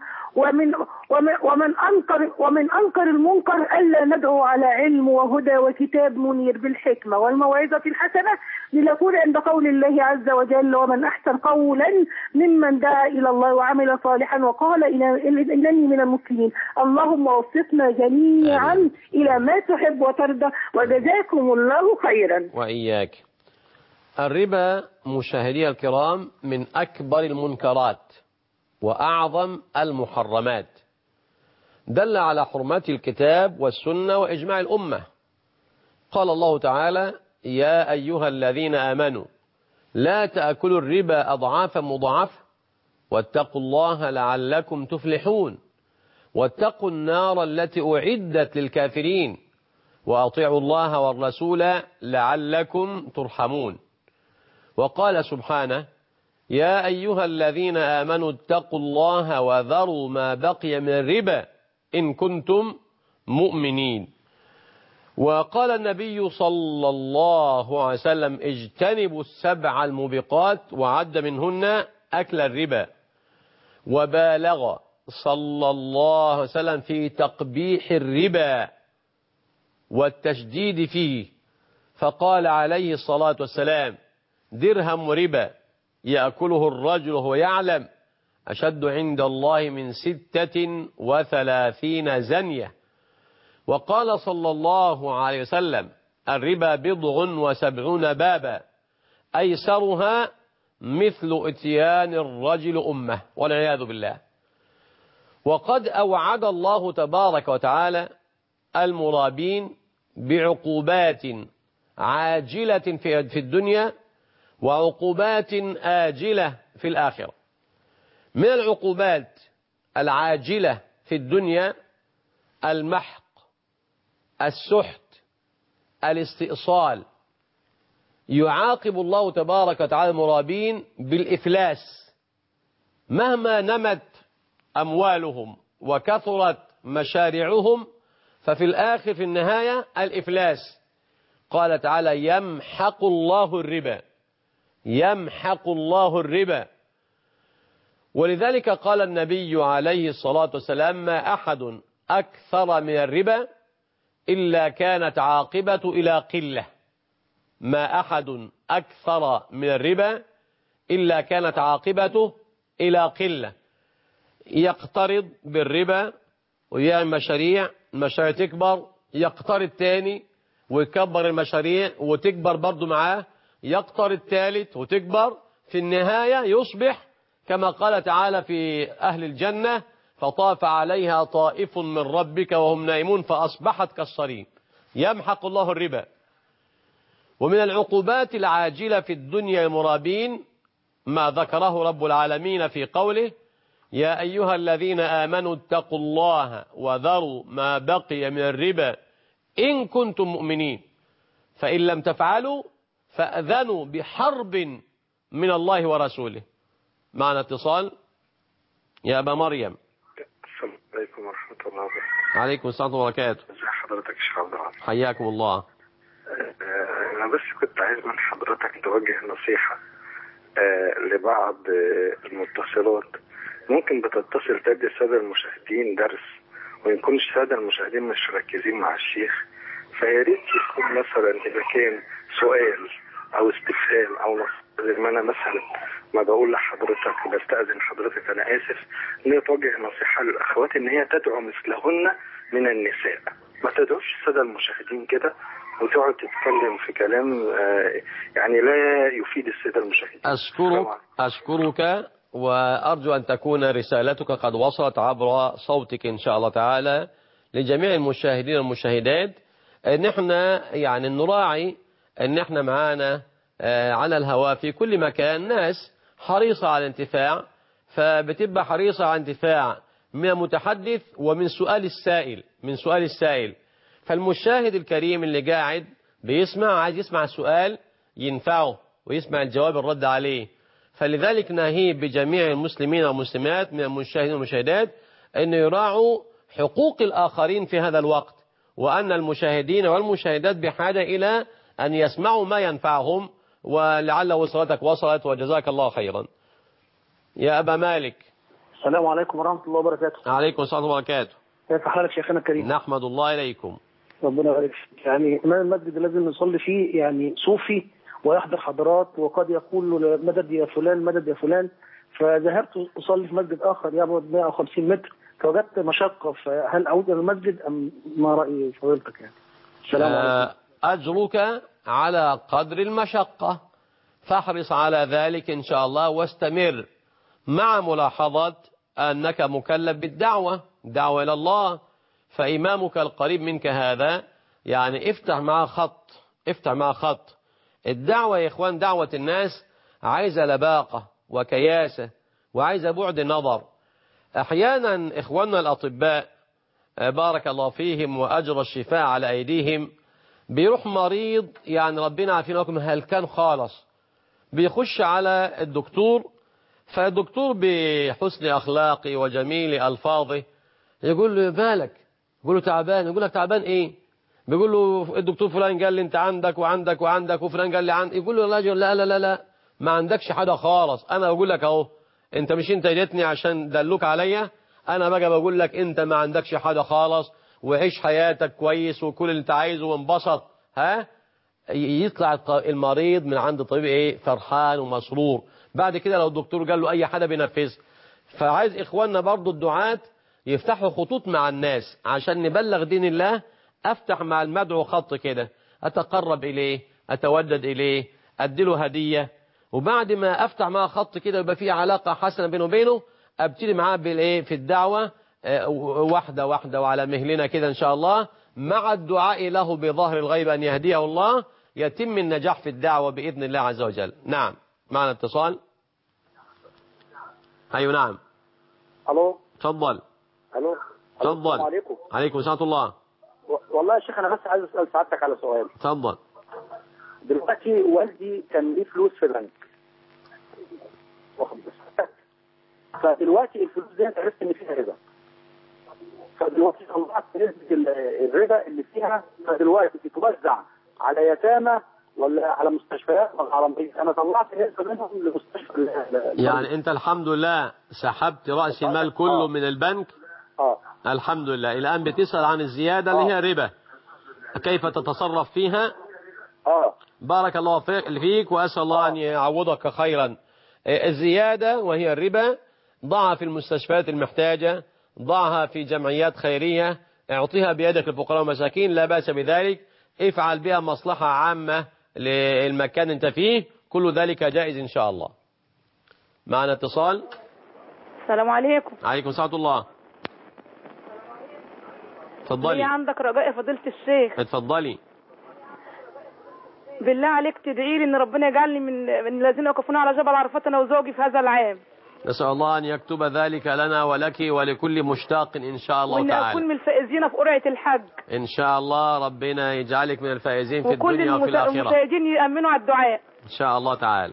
ومن أنكر المنكر ألا ندعو على علم وهدى وكتاب منير بالحكمة والموعظة الحسنة، لنكون عند قول الله عز وجل: ومن أحسن قولا ممن دعا إلى الله وعمل صالحا وقال إنني من المسلمين. اللهم وفقنا جميعا إلى ما تحب وترضى، وجزاكم الله خيرا. وإياك. الربا مشاهدي الكرام من أكبر المنكرات وأعظم المحرمات، دل على حرمات الكتاب والسنة وإجماع الأمة. قال الله تعالى: يا أيها الذين آمنوا لا تأكلوا الربا أضعافا مضاعفة واتقوا الله لعلكم تفلحون واتقوا النار التي أعدت للكافرين وأطيعوا الله والرسول لعلكم ترحمون. وقال سبحانه: يا أيها الذين آمنوا اتقوا الله وذروا ما بقي من الربا إن كنتم مؤمنين. وقال النبي صلى الله عليه وسلم: اجتنبوا السبع الموبقات، وعد منهن أكل الربا. وبالغ صلى الله عليه وسلم في تقبيح الربا والتشديد فيه، فقال عليه الصلاة والسلام: درهم ربا يأكله الرجل وهو يعلم أشد عند الله من 36 زنية. وقال صلى الله عليه وسلم: الربا 70 بابا أيسرها مثل إتيان الرجل أمه، والعياذ بالله. وقد أوعد الله تبارك وتعالى المرابين بعقوبات عاجلة في الدنيا وعقوبات آجلة في الآخرة. من العقوبات العاجلة في الدنيا المحق، السحت، الاستئصال. يعاقب الله تبارك وتعالى المرابين بالإفلاس، مهما نمت أموالهم وكثرت مشاريعهم ففي الآخر في النهاية الإفلاس. قال تعالى: يمحق الله الربا، يمحق الله الربا. ولذلك قال النبي عليه الصلاة والسلام: ما أحد أكثر من الربا إلا كانت عاقبة إلى قلة. ما أحد أكثر من الربا إلا كانت عاقبته إلى قلة. يقترض بالربا ويعمل مشاريع، المشاريع تكبر، يقترض تاني ويكبر المشاريع وتكبر برضو معاه، يقترض ثالث وتكبر، في النهاية يصبح كما قال تعالى في أهل الجنة: فطاف عليها طائف من ربك وهم نائمون فأصبحت كالصريم. يمحق الله الربا. ومن العقوبات العاجلة في الدنيا المرابين ما ذكره رب العالمين في قوله: يا أيها الذين آمنوا اتقوا الله وذروا ما بقي من الربا إن كنتم مؤمنين فإن لم تفعلوا فأذنوا بحرب من الله ورسوله. معنا اتصال. يا أبا مريم. السلام عليكم ورحمة الله وبركاته. عليكم السلام وبركاته. ازي حضرتك يا شيخ عبد العزيز؟ حياكم الله. أنا بس كنت عايز من حضرتك توجه نصيحة لبعض المتصلات، ممكن بتتصل تدي السادة المشاهدين درس وإن كنت السادة المشاهدين مش مركزين مع الشيخ، فيا ريت يكون مثلا إذا كان سؤال أو استفهام أو زي ما أنا مثلا ما بقول لحضرتك بستأذن حضرتك أنا آسف، إن هي توجه نصيحة للأخوات إن هي تدعو مثلهن من النساء، ما تدعوش السادة المشاهدين كده وتقعد تتكلم في كلام يعني لا يفيد السادة المشاهدين. أشكرك وأرجو أن تكون رسالتك قد وصلت عبر صوتك إن شاء الله تعالى لجميع المشاهدين والمشاهدات. ان احنا يعني نراعي ان احنا معانا على الهواء في كل مكان ناس حريصة على الانتفاع، فبتبقى حريصة على الانتفاع من المتحدث ومن سؤال السائل. فالمشاهد الكريم اللي قاعد بيسمع عايز يسمع السؤال ينفعه ويسمع الجواب الرد عليه. فلذلك نهيب بجميع المسلمين والمسلمات من المشاهدين والمشاهدات أن يراعوا حقوق الآخرين في هذا الوقت، وأن المشاهدين والمشاهدات بحاجة إلى أن يسمعوا ما ينفعهم، ولعل وصلتك وصلت وجزاك الله خيرا. يا أبا مالك. السلام عليكم ورحمة الله وبركاته. عليكم السلام وبركاته. كيف حالك شيخنا الكريم؟ نحمد الله إليكم. ربنا يبارك فيك. يعني إمام المسجد لازم نصلي فيه يعني صوفي ويحضر حضرات، وقد يقول له مدد يا فلان مدد يا فلان، فذهبت أصلي في مسجد آخر يبعد 150 متر فوجدت مشقة، فهل أعود إلى المسجد أم ما رأي فضيلتك يعني؟ السلام عليكم. أجرك على قدر المشقة، فاحرص على ذلك إن شاء الله واستمر، مع ملاحظة أنك مكلف بالدعوة، دعوة إلى الله. فإمامك القريب منك هذا يعني افتح معه خط. الدعوة يا إخوان، دعوة الناس عايزة لباقة وكياسة وعايزة بعد نظر. أحيانا إخواننا الأطباء بارك الله فيهم وأجر الشفاء على أيديهم، بيروح مريض يعني ربنا عافينا لكم هل كان خالص، بيخش على الدكتور، فالدكتور بحسن أخلاقي وجميل ألفاظه يقول له بالك، يقول له تعبان، يقول لك تعبان إيه؟ بيقول له الدكتور فلان قال لي أنت عندك وعندك وعندك، وفلان قال لي عندك، يقول له لا ما عندكش حاجة خالص، أنا بقول لك أهو، أنت مش أنت جيتني عشان دلوك عليا، أنا بقى بقول لك أنت ما عندكش حاجة خالص، وعيش حياتك كويس وكل اللي أنت عايزه وانبسط. يطلع المريض من عند الطبيب إيه؟ فرحان ومسرور. بعد كده لو الدكتور قال له أي حاجة بينفذ. فعايز إخواننا برضو الدعاة يفتحوا خطوط مع الناس عشان نبلغ دين الله. أفتح مع المدعو خط كده، أتقرب إليه، أتودد إليه، أديله هدية، وبعد ما أفتح معه خط كده يبقى فيه علاقة حسنة بينه وبينه، أبتدي معاه بالإيه في الدعوة واحدة واحدة وعلى مهلنا كده إن شاء الله، مع الدعاء له بظهر الغيب أن يهديه الله، يتم النجاح في الدعوة بإذن الله عز وجل. نعم معنا اتصال. أيوة نعم. ألو. تفضل. ألو. تفضل. السلام عليكم. عليكم ورحمة الله. والله يا شيخ أنا بس عايز أسأل سعادتك على سؤال. تفضل. دلوقتي والدي كان ليه فلوس في البنك، فدلوقتي الفلوس دي عرفت إن فيها ربا، فدلوقتي طلعت نسبة الربا اللي فيها، فدلوقتي بتوزع على يتامى ولا على مستشفيات ولا على مريض؟ انا طلعت نسبه منهم لمستشفى يعني انت الحمد لله سحبت رأس المال كله من البنك. الحمد لله. الآن بتسأل عن الزيادة اللي هي ربا، كيف تتصرف فيها؟ بارك الله فيك وأسأل الله أن يعوضك خيرا. الزيادة وهي الربا ضعها في المستشفيات المحتاجة، ضعها في جمعيات خيرية، اعطيها بيدك الفقراء والمساكين، لا بأس بذلك. افعل بها مصلحة عامة للمكان انت فيه، كل ذلك جائز إن شاء الله. معنا اتصال. السلام عليكم. عليكم السلام الله. اتفضلي. عندك رجاء يا فضيلة الشيخ. اتفضلي. بالله عليك تدعي لي ان ربنا يجعلني من الذين يقفون على جبل عرفات انا وزوجي في هذا العام. نسأل الله أن يكتب ذلك لنا ولك ولكل مشتاق إن شاء الله تعالى. وإن أكون من الفائزين في قرعة الحج. إن شاء الله ربنا يجعلك من الفائزين في الدنيا وفي الآخرة. وكل المشاهدين يأمنوا على الدعاء إن شاء الله تعالى.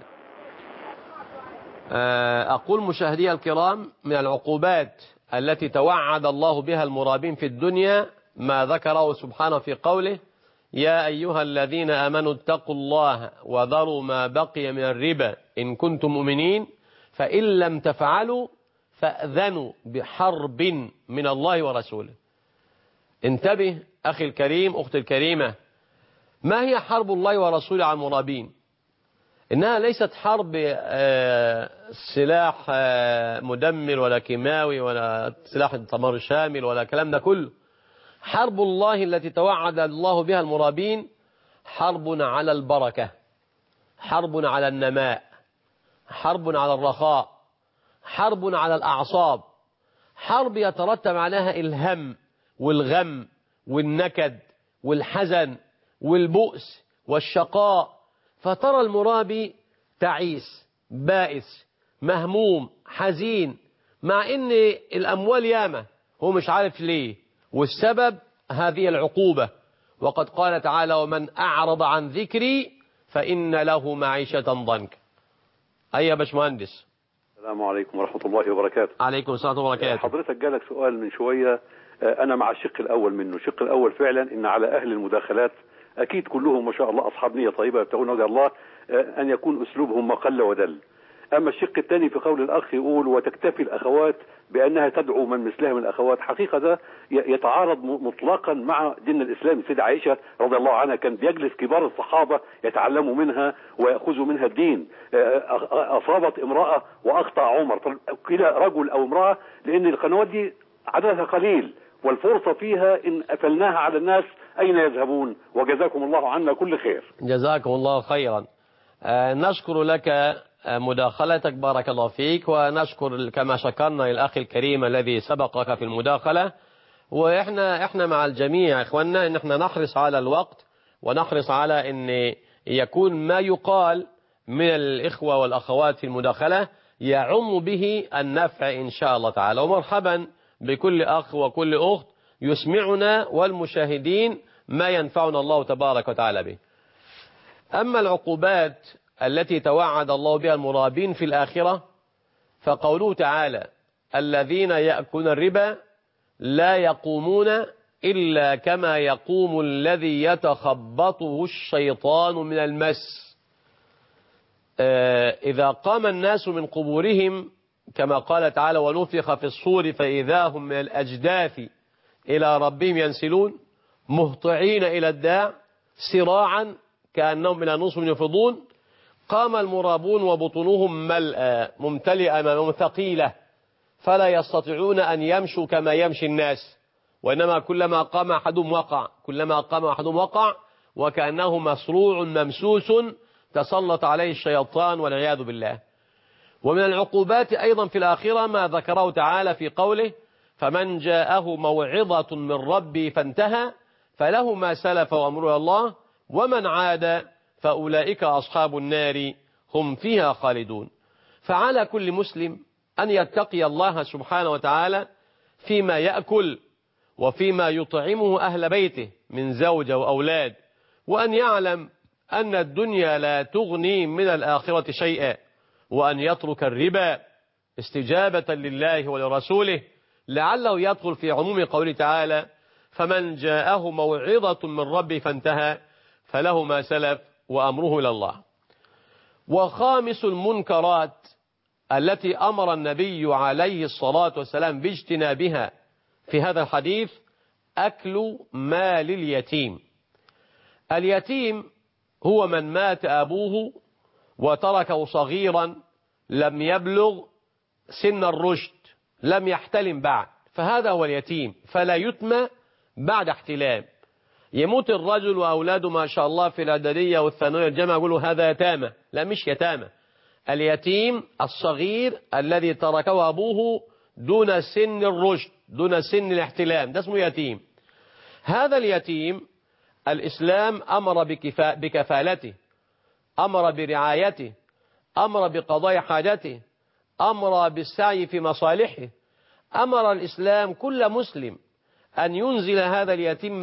أقول مشاهدي الكرام، من العقوبات التي توعد الله بها المرابين في الدنيا ما ذكره سبحانه في قوله: يا أيها الذين آمنوا اتقوا الله وذروا ما بقي من الربا إن كنتم مؤمنين فإن لم تفعلوا فأذنوا بحرب من الله ورسوله. انتبه أخي الكريم، أختي الكريمة، ما هي حرب الله ورسوله على المرابين؟ إنها ليست حرب سلاح مدمر ولا كيماوي ولا سلاح دمار شامل ولا كلام ده كله. حرب الله التي توعد الله بها المرابين حرب على البركة، حرب على النماء، حرب على الرخاء، حرب على الأعصاب، حرب يترتب عليها الهم والغم والنكد والحزن والبؤس والشقاء. فترى المرابي تعيس بائس مهموم حزين، مع ان الأموال ياما هو مش عارف ليه، والسبب هذه العقوبة. وقد قال تعالى: ومن أعرض عن ذكري فإن له معيشة ضنكا. أي باشمهندس. السلام عليكم ورحمة الله وبركاته. عليكم السلام وبركاته. حضرتك جالك سؤال من شوية، أنا مع الشق الأول منه. الشق الأول فعلا إن على أهل المداخلات أكيد كلهم ما شاء الله أصحاب نية طيبة يبتغون وجه الله، أن يكون أسلوبهم ما قل ودل. أما الشق الثاني في قول الأخ يقول وتكتفي الأخوات بأنها تدعو من مثلها من الأخوات، حقيقة ده يتعارض مطلقا مع دين الإسلام. السيدة عائشة رضي الله عنها كان بيجلس كبار الصحابة يتعلموا منها ويأخذوا منها الدين. أصابت امرأة وأخطأ عمر، كلا رجل أو امرأة، لأن القنوات دي عددها قليل والفرصة فيها إن قفلناها على الناس أين يذهبون؟ وجزاكم الله عنا كل خير. جزاكم الله خيرا. نشكر لك مداخلتك، بارك الله فيك، ونشكر كما شكرنا الأخ الكريم الذي سبقك في المداخلة. وإحنا مع الجميع يا إخواننا إن إحنا نحرص على الوقت ونحرص على أن يكون ما يقال من الإخوة والأخوات في المداخلة يعم به النفع إن شاء الله تعالى. ومرحبا بكل أخ وكل أخت يسمعنا والمشاهدين ما ينفعنا الله تبارك وتعالى به. أما العقوبات التي توعد الله بها المرابين في الآخرة فقوله تعالى: الذين يأكلون الربا لا يقومون إلا كما يقوم الذي يتخبطه الشيطان من المس. إذا قام الناس من قبورهم كما قال تعالى: ونفخ في الصور فإذا هم من الأجداث إلى ربهم ينسلون مهطعين إلى الداع سراعا كأنهم من نصب يفضون. قام المرابون وبطونهم ملأى ممتلئة أمامهم ثقيلة فلا يستطيعون أن يمشوا كما يمشي الناس، وإنما كلما قام أحدهم وقع، كلما قام أحدهم وقع، وكأنه مصروع ممسوس تسلط عليه الشيطان والعياذ بالله. ومن العقوبات أيضا في الآخرة ما ذكره تعالى في قوله: فمن جاءه موعظة من ربي فانتهى فله ما سلف وأمره الله ومن عاد فأولئك أصحاب النار هم فيها خالدون. فعلى كل مسلم أن يتقي الله سبحانه وتعالى فيما يأكل وفيما يطعمه أهل بيته من زوجة وأولاد، وأن يعلم أن الدنيا لا تغني من الآخرة شيئا، وأن يترك الربا استجابة لله ولرسوله لعله يدخل في عموم قوله تعالى: فمن جاءه موعظة من ربه فانتهى فله ما سلف وأمره إلى الله. وخامس المنكرات التي أمر النبي عليه الصلاة والسلام باجتنابها في هذا الحديث أكل مال اليتيم. اليتيم هو من مات أبوه وتركه صغيرا لم يبلغ سن الرشد، لم يحتلم بعد، فهذا هو اليتيم، فلا يتم بعد احتلام. يموت الرجل وأولاده ما شاء الله في الإعدادية والثانوية الجامعة يقولوا هذا يتامى. لا، مش يتامى. اليتيم الصغير الذي تركه أبوه دون سن الرشد، دون سن الاحتلام، ده اسمه يتيم. هذا اليتيم الإسلام أمر بكفالته، أمر برعايته، أمر بقضاء حاجته، أمر بالسعي في مصالحه. أمر الإسلام كل مسلم أن ينزل هذا اليتيم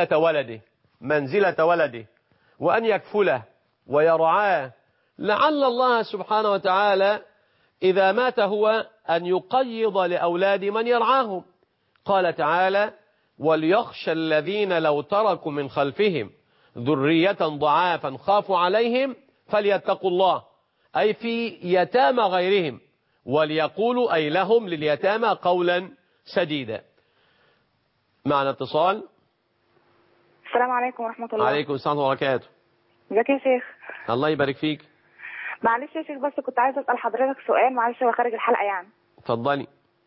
منزلة ولده وأن يكفله ويرعاه، لعل الله سبحانه وتعالى إذا مات هو أن يقيض لأولاد من يرعاهم. قال تعالى: وليخشى الذين لو تركوا من خلفهم ذرية ضعافا خافوا عليهم فليتقوا الله، أي في يتامى غيرهم، وليقولوا أي لهم لليتامى قولا سديدا. معنا اتصال. السلام عليكم ورحمة الله. عليكم السلام ورحمة الله وبركاته. ازيك يا شيخ؟ الله يبارك فيك. معلش يا شيخ، بس كنت عايزة أسأل حضرتك سؤال، معلش هو خارج الحلقة يعني. اتفضلي.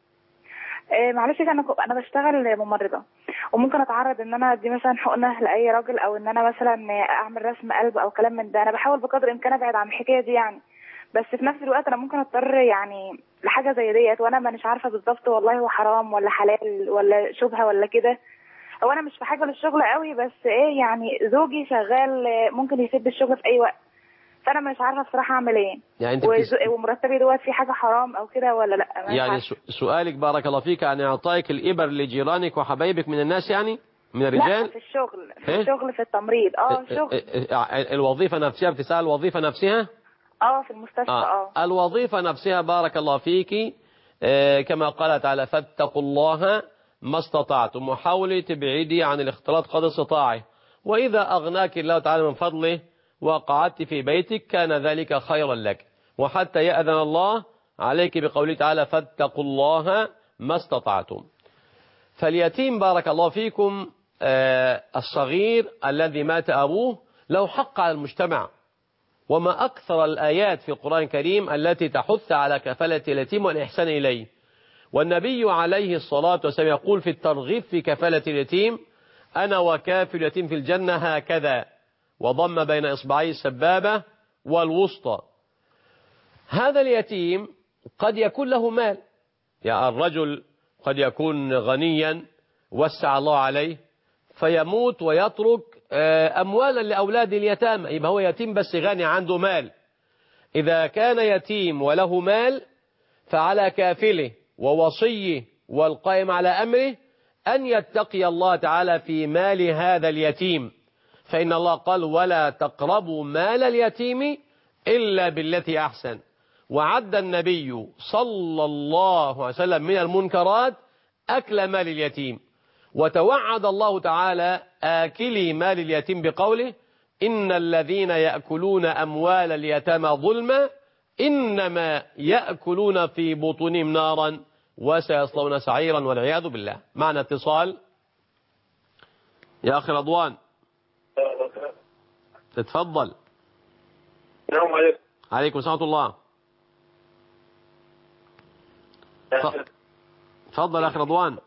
معلش أنا بشتغل ممرضة، وممكن أتعرض إن أنا أدي مثلا حقنة لأي راجل، أو إن أنا مثلا أعمل رسم قلب أو كلام من ده. أنا بحاول بقدر الإمكان أبعد عن الحكاية دي يعني، بس في نفس الوقت أنا ممكن أضطر يعني لحاجة زي ديت، وأنا مش عارفة بالظبط والله هو حرام ولا حلال ولا شبهة ولا كده. هو أنا مش في حاجة للشغل قوي، بس إيه يعني زوجي شغال ممكن يسيب الشغل في أي وقت، فأنا مش عارفة بصراحة أعمل إيه. يعني ومرتبي دوت في حاجة حرام أو كده ولا لأ؟ يعني سؤالك بارك الله فيك عن إعطائك الإبر لجيرانك وحبايبك من الناس، يعني من الرجال؟ لا، في الشغل، في الشغل، في التمريض. شغل. الوظيفة نفسها، بتسأل الوظيفة نفسها؟ في المستشفى. الوظيفة نفسها بارك الله فيك، كما قال تعالى: فاتقوا الله ما استطعتم، وحاولي تبعدي عن الاختلاط قدر استطاعه، وإذا أغناك الله تعالى من فضله وقعدت في بيتك كان ذلك خيرا لك، وحتى يأذن الله عليك بقوله تعالى: فاتقوا الله ما استطعتم. فاليتيم بارك الله فيكم الصغير الذي مات أبوه له حق على المجتمع، وما أكثر الآيات في القرآن الكريم التي تحث على كفالة اليتيم والإحسان إليه. والنبي عليه الصلاة والسلام يقول في الترغيب في كفالة اليتيم: أنا وكافل اليتيم في الجنة هكذا، وضم بين إصبعي السبابة والوسطى. هذا اليتيم قد يكون له مال، يعني الرجل قد يكون غنيا وسع الله عليه فيموت ويترك أموالا لأولاد اليتامى، يبقى هو يتيم بس غني عنده مال. إذا كان يتيم وله مال فعلى كافله ووصيه والقائم على أمره أن يتقي الله تعالى في مال هذا اليتيم، فإن الله قال: ولا تقربوا مال اليتيم إلا بالتي أحسن. وعد النبي صلى الله عليه وسلم من المنكرات أكل مال اليتيم، وتوعد الله تعالى آكلي مال اليتيم بقوله: إن الذين يأكلون أموال اليتامى ظلما إنما يأكلون في بطونهم نارا وسيصلون سعيرا والعياذ بالله. معنا اتصال. يا أخي رضوان تتفضل. السلام عليكم. عليكم ورحمة الله. تفضل يا أخي رضوان.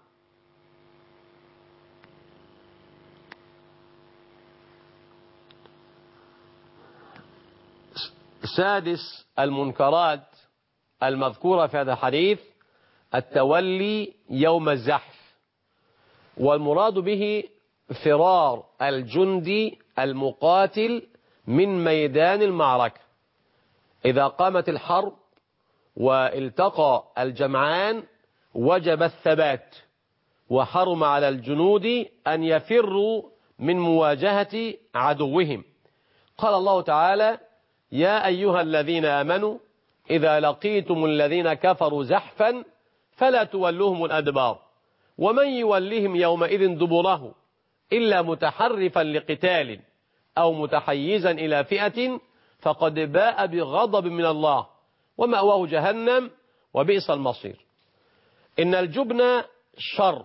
سادس المنكرات المذكورة في هذا الحديث التولي يوم الزحف، والمراد به فرار الجندي المقاتل من ميدان المعركة. إذا قامت الحرب والتقى الجمعان وجب الثبات، وحرم على الجنود أن يفروا من مواجهة عدوهم. قال الله تعالى: يا أيها الذين آمنوا إذا لقيتم الذين كفروا زحفا فلا تولوهم الأدبار ومن يولهم يومئذ دبره إلا متحرفا لقتال أو متحيزا إلى فئة فقد باء بغضب من الله ومأواه جهنم وبئس المصير. إن الجبن شر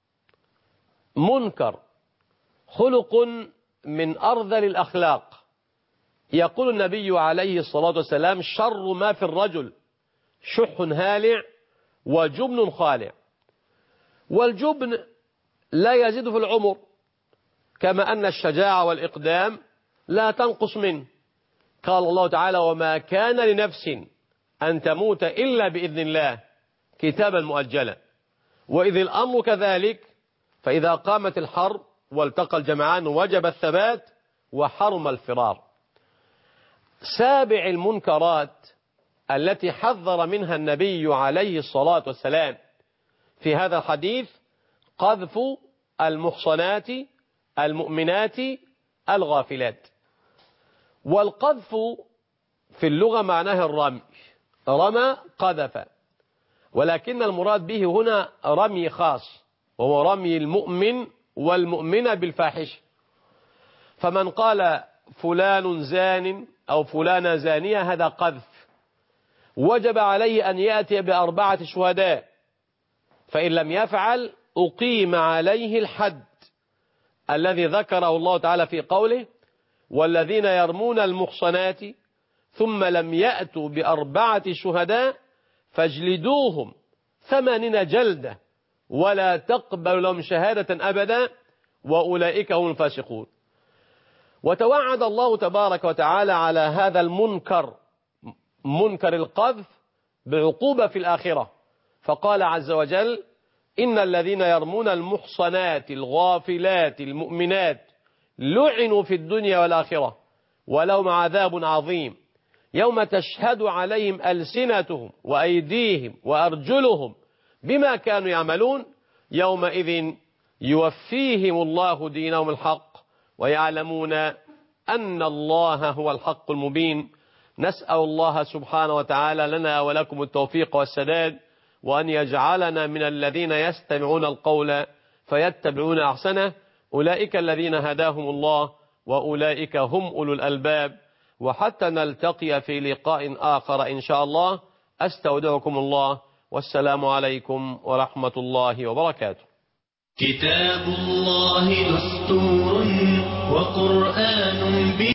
منكر خلق من أرذل الأخلاق. يقول النبي عليه الصلاة والسلام: شر ما في الرجل شح هالع وجبن خالع. والجبن لا يزيد في العمر، كما أن الشجاعة والإقدام لا تنقص منه. قال الله تعالى: وما كان لنفس أن تموت إلا بإذن الله كتابا مؤجلا. وإذ الأمر كذلك، فإذا قامت الحرب والتقى الجمعان وجب الثبات وحرم الفرار. سابع المنكرات التي حذر منها النبي عليه الصلاة والسلام في هذا الحديث قذف المحصنات المؤمنات الغافلات. والقذف في اللغة معناه الرمي، رمى قذف، ولكن المراد به هنا رمي خاص، وهو رمي المؤمن والمؤمنة بالفاحشة. فمن قال فلان زان أو فلانة زانية هذا قذف، وجب عليه أن يأتي ب4 شهداء، فإن لم يفعل أقيم عليه الحد الذي ذكره الله تعالى في قوله: والذين يرمون المحصنات ثم لم يأتوا ب4 شهداء فاجلدوهم 80 جلدة ولا تقبل لهم شهادة أبدا وأولئك هم الفاسقون. وتوعد الله تبارك وتعالى على هذا المنكر، منكر القذف، بعقوبة في الآخرة، فقال عز وجل: إن الذين يرمون المحصنات الغافلات المؤمنات لعنوا في الدنيا والآخرة ولهم عذاب عظيم يوم تشهد عليهم ألسنتهم وأيديهم وأرجلهم بما كانوا يعملون يومئذ يوفيهم الله دينهم الحق ويعلمون أن الله هو الحق المبين. نسأل الله سبحانه وتعالى لنا ولكم التوفيق والسداد، وأن يجعلنا من الذين يستمعون القول فيتبعون أحسنه. أولئك الذين هداهم الله وأولئك هم أولو الألباب. وحتى نلتقي في لقاء آخر إن شاء الله، أستودعكم الله، والسلام عليكم ورحمة الله وبركاته. كتاب الله دستور وقرآن